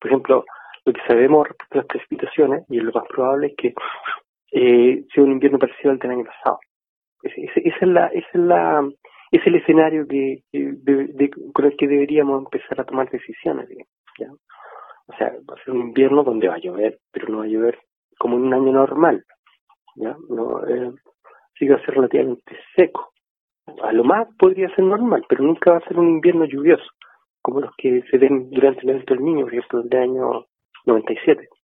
Por ejemplo, lo que sabemos respecto a las precipitaciones, y lo más probable es que sea un invierno parecido al del año pasado. Es el escenario con el que deberíamos empezar a tomar decisiones, ¿ya? O sea, va a ser un invierno donde va a llover, pero no va a llover como en un año normal, ¿ya? No, sí va a ser relativamente seco. A lo más podría ser normal, pero nunca va a ser un invierno lluvioso, como los que se ven durante el evento del Niño, por ejemplo, del año 97.